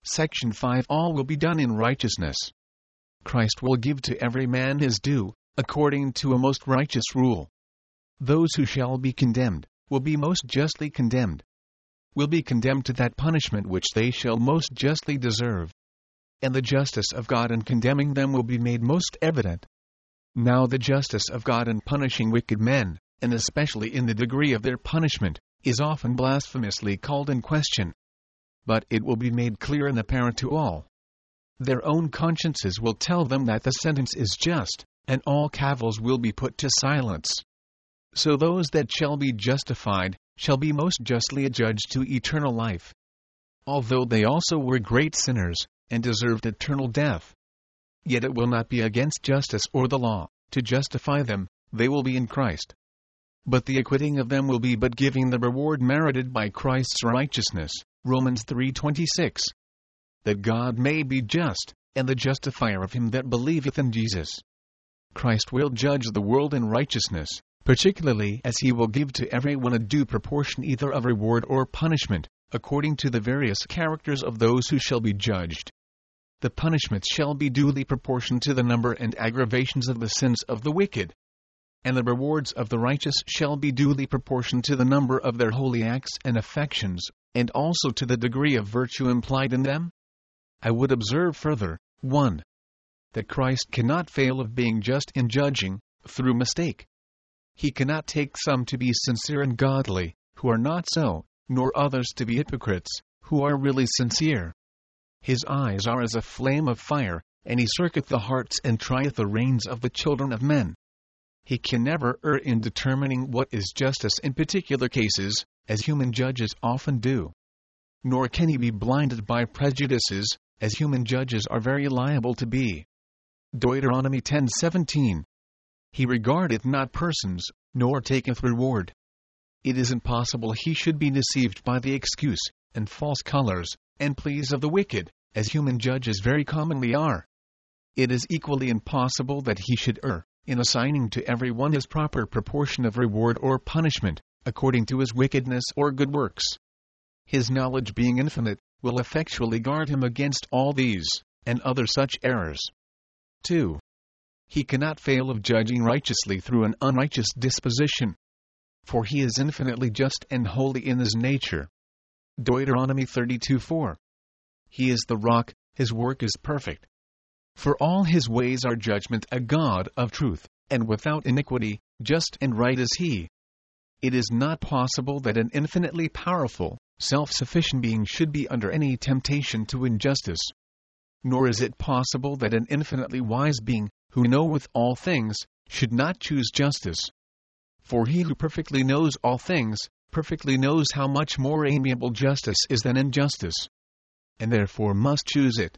Section 5. All will be done in righteousness. Christ will give to every man his due, according to a most righteous rule. Those who shall be condemned, will be most justly condemned. Will be condemned to that punishment which they shall most justly deserve. And the justice of God in condemning them will be made most evident. Now the justice of God in punishing wicked men, and especially in the degree of their punishment, is often blasphemously called in question. But it will be made clear and apparent to all. Their own consciences will tell them that the sentence is just, and all cavils will be put to silence. So those that shall be justified, shall be most justly adjudged to eternal life. Although they also were great sinners, and deserved eternal death. Yet it will not be against justice or the law, to justify them, they will be in Christ. But the acquitting of them will be but giving the reward merited by Christ's righteousness, Romans 3:26. That God may be just, and the justifier of him that believeth in Jesus. Christ will judge the world in righteousness, particularly as he will give to every one a due proportion either of reward or punishment, according to the various characters of those who shall be judged. The punishments shall be duly proportioned to the number and aggravations of the sins of the wicked. And the rewards of the righteous shall be duly proportioned to the number of their holy acts and affections, and also to the degree of virtue implied in them. I would observe further, 1. That Christ cannot fail of being just in judging, through mistake. He cannot take some to be sincere and godly, who are not so, nor others to be hypocrites, who are really sincere. His eyes are as a flame of fire, and he searcheth the hearts and trieth the reins of the children of men. He can never err in determining what is justice in particular cases, as human judges often do. Nor can he be blinded by prejudices, as human judges are very liable to be. Deuteronomy 10:17. He regardeth not persons, nor taketh reward. It is impossible he should be deceived by the excuse, and false colors, and pleas of the wicked, as human judges very commonly are. It is equally impossible that he should err, in assigning to every one his proper proportion of reward or punishment, according to his wickedness or good works. His knowledge being infinite, will effectually guard him against all these, and other such errors. 2. He cannot fail of judging righteously through an unrighteous disposition. For he is infinitely just and holy in his nature. Deuteronomy 32:4. He is the rock, his work is perfect. For all his ways are judgment, a God of truth, and without iniquity, just and right is he. It is not possible that an infinitely powerful, self-sufficient being should be under any temptation to injustice. Nor is it possible that an infinitely wise being, who knoweth all things, should not choose justice. For he who perfectly knows all things, perfectly knows how much more amiable justice is than injustice, and therefore must choose it.